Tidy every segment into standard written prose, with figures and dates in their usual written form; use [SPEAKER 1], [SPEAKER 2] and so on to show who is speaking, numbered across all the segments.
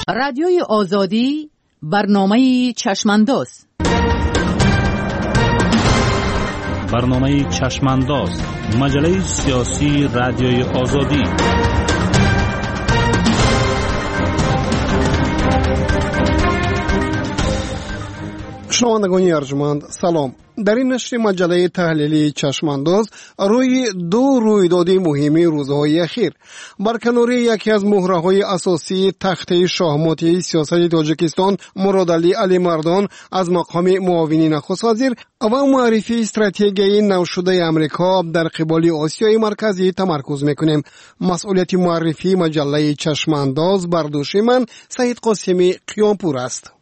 [SPEAKER 1] رادیوی آزادی برنامه چشمانداز.
[SPEAKER 2] برنامه چشمانداز، مجله سیاسی رادیوی آزادی.
[SPEAKER 3] شنوندگان ارجمند سلام. در این نشر مجله تحلیلی چشمانداز روی دو رویداد مهم روزهای اخیر، برکناری یکی از مهره‌های اساسی تخته شاهماتی سیاست تاجیکستان مرادعلی علی مردان از مقام معاون نخست وزیر و معرفی استراتژی نوشده امریکا در قبال آسیای مرکزی تمرکز میکنیم. مسئولیت معرفی مجله چشمانداز بر دوش من سعید قاسمی قیامپور است.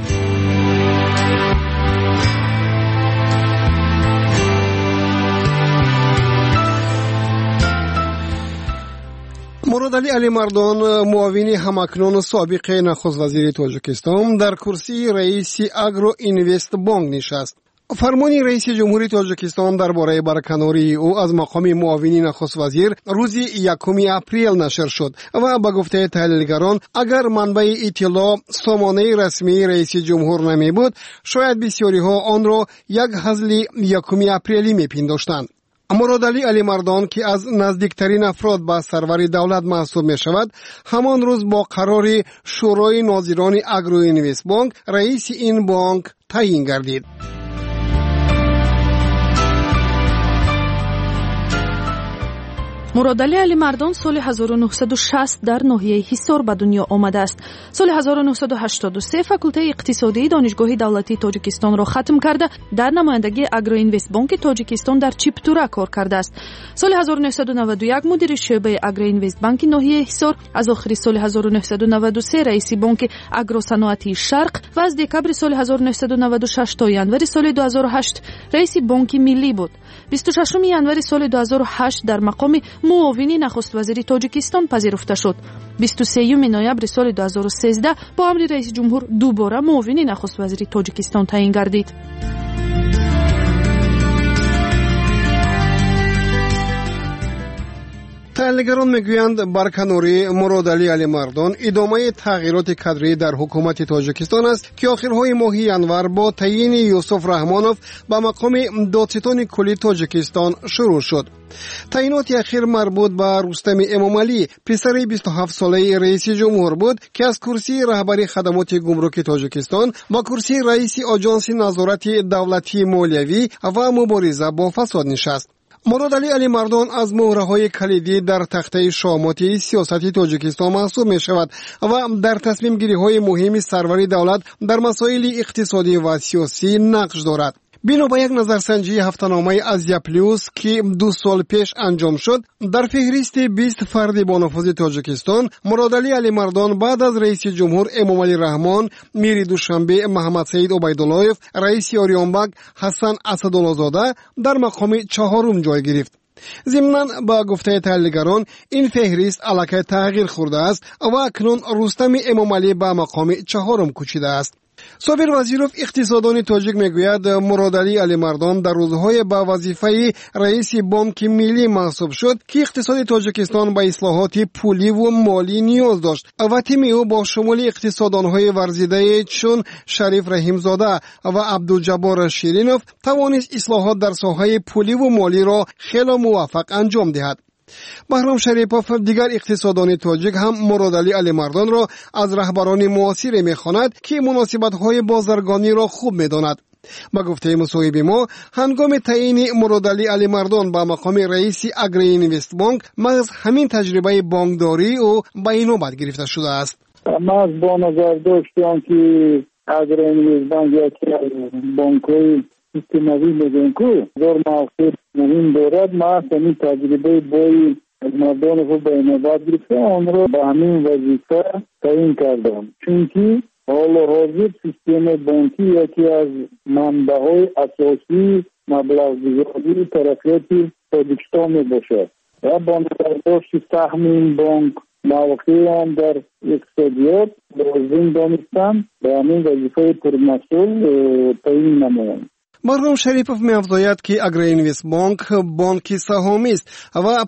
[SPEAKER 3] مرادعلی علی مردان، معاون همکنون سابق نخست وزیر تاجیکستان، در کرسی رئیس اگرو اینوست بانک نشست. فرمان رئیس جمهوری تاجیکستان درباره برکناری او از مقام معاون نخست وزیر روز 1 اپریل نشر شد و به گفته تحلیلگران اگر منبع اطلاع سامانه رسمی رئیس جمهور نمی بود شاید بسیاری ها آن را یک هزل 1 اپریلی میپنداشتند. مرادعلی علی مردان که از نزدیکترین افراد به سرور دولت محسوب می شود، همان روز با قرار شورای ناظران اگرو اینوست بانک رئیس این بانک تعیین گردید.
[SPEAKER 4] مرادعلی علی مردان سال 1960 در ناحیه حصار به دنیا آمده است. سال 1983 فاکولته اقتصادی دانشگاه دولتی تاجیکستان را ختم کرده در نمایندگی اگرو اینوست بانک تاجیکستان در چیپتورا کار کرده است. سال 1991 مدیر شعبه اگرو اینوست بانک ناحیه حصار، از آخر سال 1993 رئیس بانک اگرو صنعتی شرق و از دکبر سال 1996 تا ینور سال 2008 رئیس بانک ملی بود. 26 ینور سال 2008 در مقام معاون نخست وزیر تاجیکستان پذیرفته شد. 23 نوامبر سال 2013 با امر رئیس جمهور دوباره معاون نخست وزیر تاجیکستان تعیین گردید.
[SPEAKER 3] تحلیلگران میگویند برکناری مرادعلی علی مردان ادامه تغییرات کادری در حکومت تاجیکستان است که آخرهای ماه ینور با تعیین یوسف رحمانوف به مقام دادستان کلی تاجیکستان شروع شد. تعیینات اخیر مربوط به رستم امامعلی، پسر 27 ساله رئیس جمهور بود که از کرسی رهبری خدمات گمرک تاجیکستان با کرسی رئیس آژانس نظارت دولتی مالیوی و مبارزه با فساد نشست. مرادعلی علی مردان از مهره‌های کلیدی در تخته شاهماتی سیاست تاجیکستان محسوب می شود و در تصمیم گیری های مهم سروری دولت در مسائل اقتصادی و سیاسی نقش دارد. بنا به یک نظرسنجی هفته‌نامه آزیا پلیوس که 2 سال پیش انجام شد، در فهرست 20 فرد با نفوذ تاجیکستان مرادعلی علی مردان بعد از رئیس جمهور امامعلی رحمان، میر دوشنبه محمد سعید عبیداللهیف، رئیس آریانبک حسن اسدالله‌زاده در مقام 4 جای گرفت. ضمناً با گفته تحلیلگران این فهرست الکی تغییر خورده است و اکنون رستم امامعلی به مقام 4 کوچیده است. صابر وزیروف اقتصاددان تاجیک میگوید مرادعلی علی مردان در روزهای با وظیفه رئیس بانک ملی محسوب شد که اقتصاد تاجیکستان به اصلاحات پولی و مالی نیاز داشت و تیم او با شمول اقتصاددانهای ورزیده چون شریف رحیمزاده و عبدالجبار شیرینوف توانست اصلاحات در ساحه پولی و مالی را خیلی موفق انجام دهد. بهرام شریپوف دیگر اقتصاددان تاجیک هم مرادعلی علی مردان را از رهبران معاصر می‌خواند که مناسبت‌های بازرگانی را خوب می‌داند. با گفته مصاحبه ما، هنگام تعیین مرادعلی علی مردان به مقام رئیس اگرو اینوست بانک محض همین تجربه بانکداری او به اینوبت گرفته شده است.
[SPEAKER 5] من با نظر داشتم که اگرو اینوست بانک یکی از بانک‌های سیستماتی بگیم دار موقع مهم دارد. ما همین تجربه بای مردان خود به اینوبت گرفته آن را به همین وظیفه تعیین کردم، چونکه حال حاضر سیستم بانکی یکی از منبع‌های اساسی مبلغ‌گذاری ترقیات تاجیکستان می باشد و با نظر داشت سهم این بانک موقعی هم در اقتصادیات لازم دانستم به همین وظیفه پرمسئول تعیین نمایم.
[SPEAKER 3] مرحوم شریفوف می‌افزاید که اگرینویست بانک سهامی است و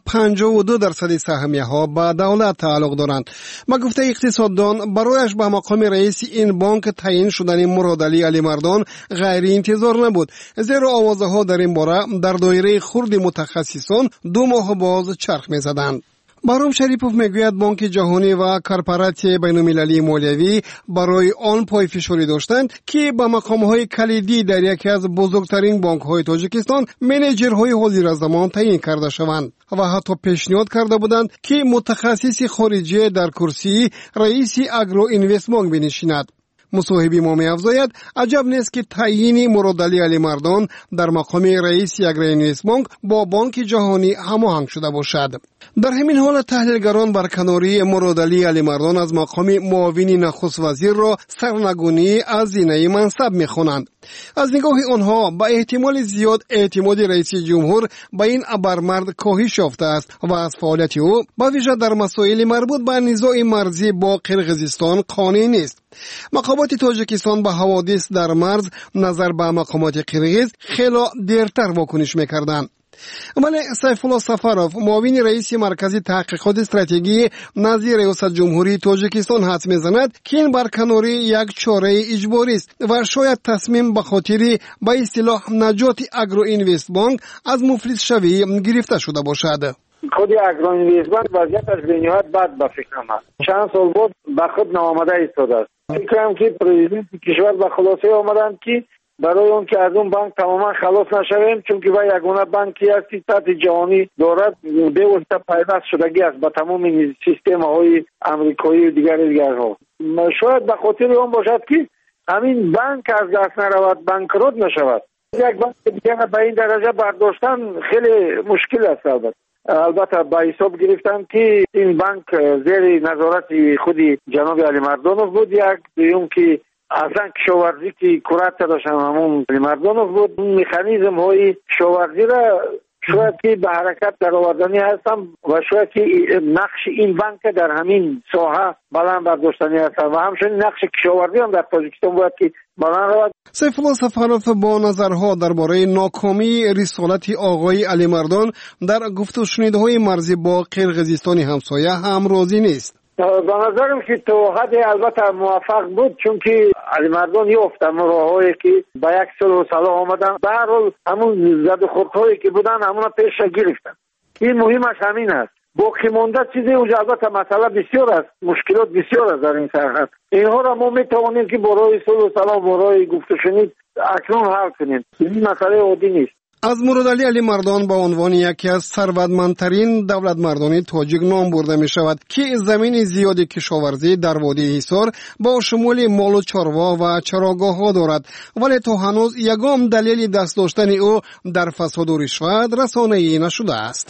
[SPEAKER 3] 52% سهمیه‌ها به دولت تعلق دارند. با گفته اقتصاددان، برایش به مقام رئیس این بانک تعیین شدن مرادعلی علیمردان غیر انتظار نبود، زیرا آوازها در این باره در دایره خرد متخصصان 2 ماه باز چرخ می‌زدند. مرحوم شریفوف میگوید بانک جهانی و کارپوراسیون بین‌المللی مالیوی برای آن پای فشاری داشتند که به مقام‌های کلیدی در یکی از بزرگترین بانک‌های تاجیکستان منیجرهای حاضر زمان تعیین کرده شوند و حتی پیشنهاد کرده بودند که متخصص خارجی در کرسی رئیس اگرو اینوست بانک بنشیند. مصاحبی ما می‌افزاید عجب نیست که تعیین مرادعلی علیمردان در مقام رئیس اگرینویست بانک با بانک جهانی هماهنگ شده باشد. در همین حال تحلیلگران برکناری مرادعلی علیمردان از مقام معاون نخست وزیر را سرنگونی از زینه منصب می‌خوانند. از نگاه آنها به احتمال زیاد اعتماد رئیس جمهور به این ابرمرد کاهش یافته است و از فعالیت او به ویژه در مسائل مربوط به نزاع مرزی با قرقیزستان قانع نیست. مقامات تاجیکستان به حوادث در مرز نظر به مقامات قرقیز خیلی دیرتر واکنش می‌کردند. ولی سیفالله سفروف معاون رئیس مرکز تحقیقات استراتژی نزد ریاست جمهوری تاجیکستان حدس می‌زند که این برکناری یک چاره اجباری است و شاید تصمیم به خاطر به اصطلاح نجات اگرو اینوست بانک از مفلس شوی گرفته شده باشد.
[SPEAKER 5] خود اگرو اینوست بانک وضعیتش به نهایت بد به فکرم است. چند سال بود به خود ناآمده ایستاده است. فکر کنم که پرزیدنت کشور به خلاصه آمدند که برای اون که از اون بانک تماما خلاص نشویم، چون که وای یگانه بانکی است که سطح جهانی دارد، به واسطه پیوست شدگی است به تمام سیستم های امریکایی و دیگرها. شاید به خاطر اون باشد که همین بانک از دست نرود، بانکروت نشود. یک بانک دیگر به این درجه برداشتن خیلی مشکل است. البته به حساب گرفتن که این بانک زیر نظارت خودی جناب علیمردانوف بود. یک دوم که اصلا کشاورزی که کرات داشتن همون علیمردانوف بود. این مکانیزم های کشاورزی را شاید که به حرکت در آوردنی هستم و شاید که نقش این بانک در همین ساحه بلند برداشتنی هستم و همچنین نقش کشاورزی هم در تاجیکستان باید که بلند رود.
[SPEAKER 3] سیفالله سفروف با نظرها درباره ناکامی رسالت آقای علیمردان در گفت و شنیدهای مرزی با قرقیزستان همسایه هم راضی نیست.
[SPEAKER 5] به نظرم که تو حد البته موفق بود، چون که علیمردان یافت راههایی که به یک صلح آمدن. به هر حال همون زد و خوردهایی که بودن همون پیش گرفتن. این مهمش همین است. باقی مونده چیزی اونجا البته مسئله بسیار است، مشکلات بسیار است در این سرحد. اینها را ما میتوانیم که برای صلح برای گفت و شنید اکنون حل کنیم. این مسئله عادی نیست.
[SPEAKER 3] از مرادعلی علیمردان به عنوان یکی از ثروتمندترین دولتمردان تاجیک نام برده می شود که زمین زیادی کشاورزی در وادی حصار با شمول مال و چاروا و چراگاه ها دارد، ولی تا هنوز یگام دلیل دست داشتن او در فساد و رشوت رسانه‌ای نشده است.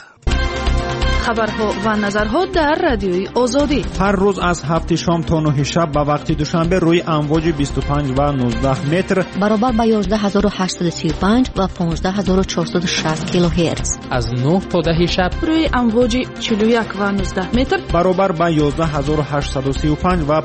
[SPEAKER 4] خبرها و نظرها در رادیوی آزادی
[SPEAKER 6] هر روز از 7 شام تا 9 شب به وقت دوشنبه روی امواج 25 و 19 متر
[SPEAKER 7] برابر با 11835 و 15460 کیلوهرتز،
[SPEAKER 8] از 9 تا 10 شب
[SPEAKER 4] روی امواج 41 و 19 متر
[SPEAKER 6] برابر با 11835 و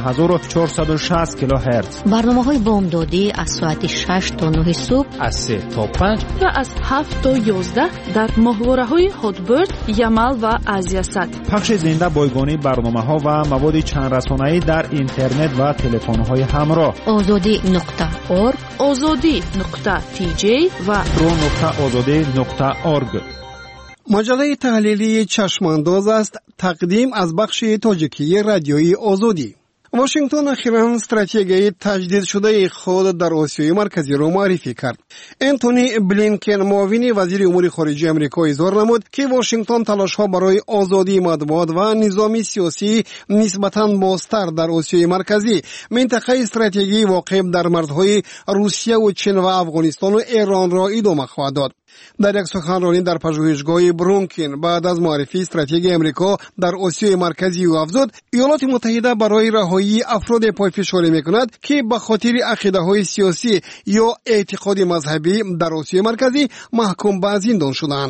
[SPEAKER 6] 15460 کیلوهرتز.
[SPEAKER 7] برنامه‌های بامدادی از ساعت 6 تا 9 صبح،
[SPEAKER 8] از 3 تا 5
[SPEAKER 4] و از 7 تا 11 در ماهواره‌های هاتبرد، یمل و آزیاسات.
[SPEAKER 6] پخش زنده بایگانی برنامه‌ها و مواد چند رسانه‌ای در اینترنت و تلفن‌های همراه.
[SPEAKER 7] azadi.org،
[SPEAKER 4] azadi.tj و
[SPEAKER 6] pro.azadi.org.
[SPEAKER 3] مجله تحلیلی چشمانداز است تقدیم از بخش تاجیکی رادیوی آزادی. واشنگتن اخیراً استراتژی تجدید شده خود در آسیای مرکزی را معرفی کرد. انتونی بلینکن معاون وزیر امور خارجه آمریکا اظهار نمود که واشنگتن تلاش‌ها برای آزادی مطبوعات و نظام سیاسی نسبتاً بازتر در آسیای مرکزی، منطقه استراتژی واقع در مرزهای روسیه و چین و افغانستان و ایران را ادامه خواهد داد. در یک سخنرانی در پژوهشگاه برونکین بعد از معرفی استراتژی امریکا در آسیای مرکزی او افزود ایالات متحده برای رهایی افراد پایفشاری میکند که به خاطر عقیده‌های سیاسی یا اعتقاد مذهبی در آسیای مرکزی محکوم به زندان شدند.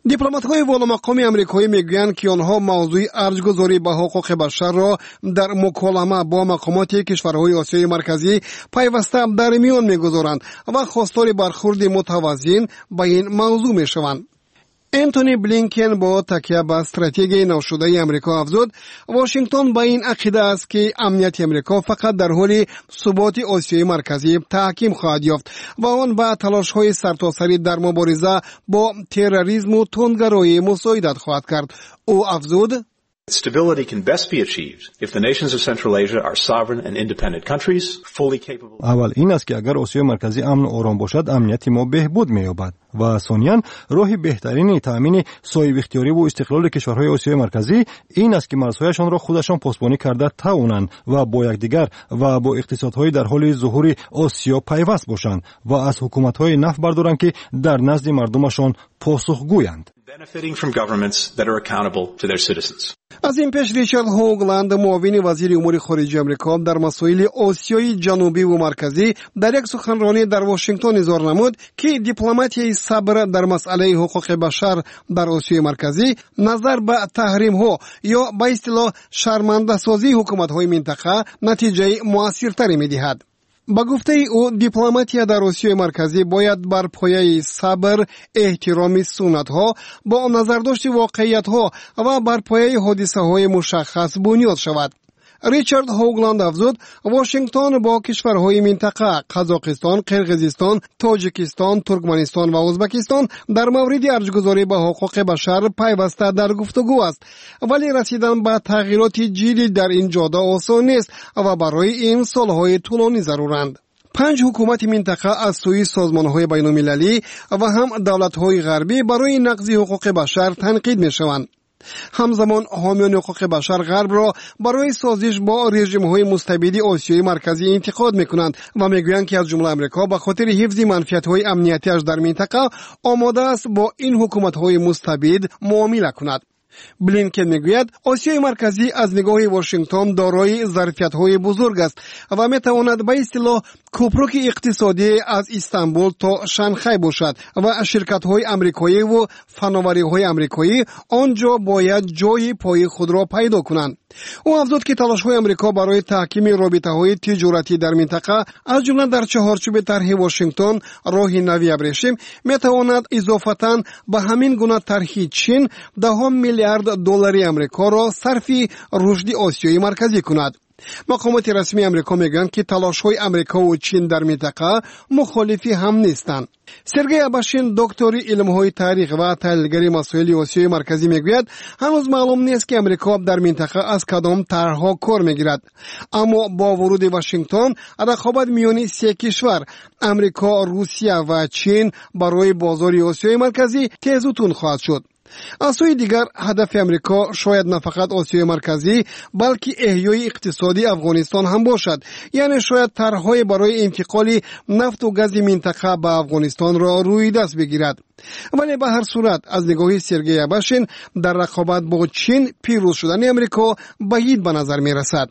[SPEAKER 3] دیپلمات‌های والامقام آمریکایی میگویند که آنها موضوع ارج‌گذاری به حقوق بشر را در مکالمه با مقامات کشورهای آسیای مرکزی پیوسته در میان میگذارند و خواستار برخورد متوازن به این موضوع میشوند. انتونی بلینکن با تکیه به استراتژی نوشده آمریکا افزود واشنگتن به این عقیده است که امنیت آمریکا فقط در حال ثبات آسیای مرکزی تحکیم خواهد یافت و آن به تلاش‌های سرتاسری در مبارزه با تروریسم و تندگرایی مساعدت خواهد کرد. او افزود
[SPEAKER 9] Stability can best be achieved if the nations of Central Asia are sovereign and independent countries, fully capable.
[SPEAKER 10] اول این است که اگر آسیای مرکزی امن و آرام باشد، امنیت ما بهبود می‌یابد و ثانیاً راه بهترین تأمین صاحب اختیاری و استقلال کشورهای آسیای مرکزی این است که مرزهایشان را خودشان پاسبانی کرده توانند و با یکدیگر و با اقتصادهای در حال ظهور آسیا پیوست باشند و از حکومت‌های نفت بردارند که در نزد مردمشان پاسخگویند.
[SPEAKER 9] Benefiting from governments that are accountable to their citizens.
[SPEAKER 3] از این پیش ریچارد هوگلند معاون وزیر امور خارجه آمریکا در مسائل آسیای جنوبی و مرکزی در یک سخنرانی در واشنگتن اظهار نمود که دیپلماتیای صبر در مسئله حقوق بشر در آسیای مرکزی نظر به تحریم ها یا به اصطلاح شرمنده سازی حکومت های منطقه نتیجه موثرتری می‌دهد. با گفته او دیپلماتیا در آسیای مرکزی باید بر پایه صبر، احترام سنت ها، با نظرداشت واقعیت ها و بر پایه حادثه های مشخص بنیاد شود. ریچارد هوگلند افزود واشنگتن با کشورهای منطقه قزاقستان، قرقیزستان، تاجیکستان، ترکمنستان و ازبکستان در مورد ارزش‌گذاری به حقوق بشر پیوسته در گفتگو است، ولی رسیدن به تغییرات جدی در این جاده آسان نیست و برای این سالهای طولانی ضرورند. 5 حکومت منطقه از سوی سازمان‌های بین‌المللی و هم دولت‌های غربی برای نقض حقوق بشر تنقید می‌شوند. همزمان حامیان حقوق بشر غرب را برای سازش با رژیم‌های مستبد آسیای مرکزی انتقاد می‌کنند و می‌گویند که از جمله آمریکا به خاطر حفظ منفعت‌های امنیتی‌اش در منطقه آماده است با این حکومت‌های مستبد معامله کند. بلینکن میگوید آسیای مرکزی از نگاه واشنگتن دارای ظرفیت‌های بزرگ است و میتواند به اصطلاح کوپروک اقتصادی از استانبول تا شانگهای باشد و شرکت‌های آمریکایی و فناوری‌های آمریکایی آنجا باید جای پای خود را پیدا کنند. او افزود که تلاش‌های آمریکا برای تحکیم رابطه‌های تجارتی در منطقه از جمله در چهارچوب طرح واشنگتن راه نوی ابریشم میتواند اضافه‌تاً به همین گونه طرح چین 10 میلیارد دلاری آمریکا را صرف رشد آسیای مرکزی کند. مقامات رسمی آمریکا میگویند که تلاش‌های آمریکا و چین در منطقه مخالفی هم نیستند. سرگئی اباشین دکتری علم‌های تاریخ و تحلیلگر مسائل آسیای مرکزی میگوید هنوز معلوم نیست که آمریکا در منطقه از کدام طرح‌ها کار میگیرد، اما با ورود واشنگتن رقابت میان 3 کشور آمریکا، روسیه و چین برای بازار آسیای مرکزی تیز و تند خواهد شد. از سوی دیگر هدف آمریکا شاید نه فقط آسیای مرکزی بلکه احیای اقتصادی افغانستان هم باشد، یعنی شاید طرح‌های برای انتقال نفت و گاز منطقه به افغانستان را روی دست بگیرد. ولی به هر صورت از نگاه سرگئی اباشین در رقابت با چین پیروز شدن آمریکا بعید به نظر می رسد.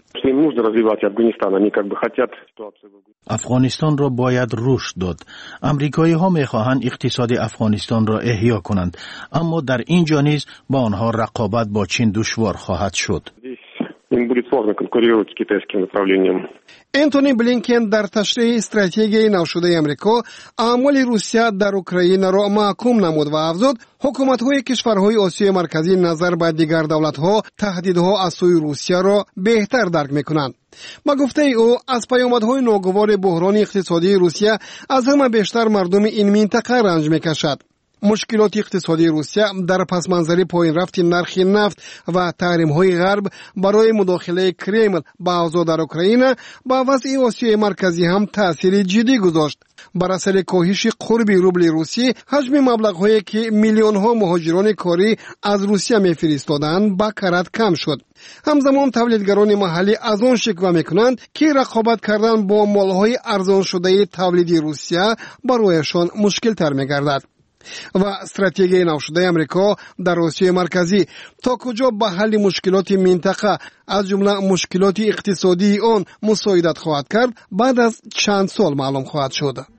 [SPEAKER 11] افغانستان را باید رشد داد. امریکایی ها می خواهند اقتصاد افغانستان را احیا کنند، اما در اینجا نیز با آنها رقابت با چین دشوار خواهد شد.
[SPEAKER 3] انتونی بلینکن در تشریح استراتژی نوشده آمریکا اعمال روسیه در اوکراین را محکوم نمود و افزود حکومت‌های کشورهای آسیای مرکزی نظر به دیگر دولت‌ها تهدیدها از سوی روسیه را بهتر درک می‌کنند. با گفته او از پیامدهای ناگوار بحران اقتصادی روسیه از همه بیشتر مردم این منطقه رنج می‌کشد. مشکلات اقتصادی روسیه در پس منظر پایین رفت نرخ نفت و تحریم‌های غرب برای مداخله کرمل به اوضاع در اوکراین با وضع آسیای مرکزی هم تأثیر جدی گذاشت. بر اثر کاهش قرب روبل روسی حجم مبلغ‌هایی که میلیون‌ها مهاجران کاری از روسیه می‌فرستادند به کرات کم شد. همزمان تولیدگران محلی از آن شکوه می‌کنند که رقابت کردن با مال‌های ارزان شده تولیدی روسیه برایشان مشکل‌تر می‌گردد. و استراتژی نوشده آمریکا در آسیای مرکزی تا کجا به حل مشکلات منطقه از جمله مشکلات اقتصادی آن مساعدت خواهد کرد بعد از چند سال معلوم خواهد شد.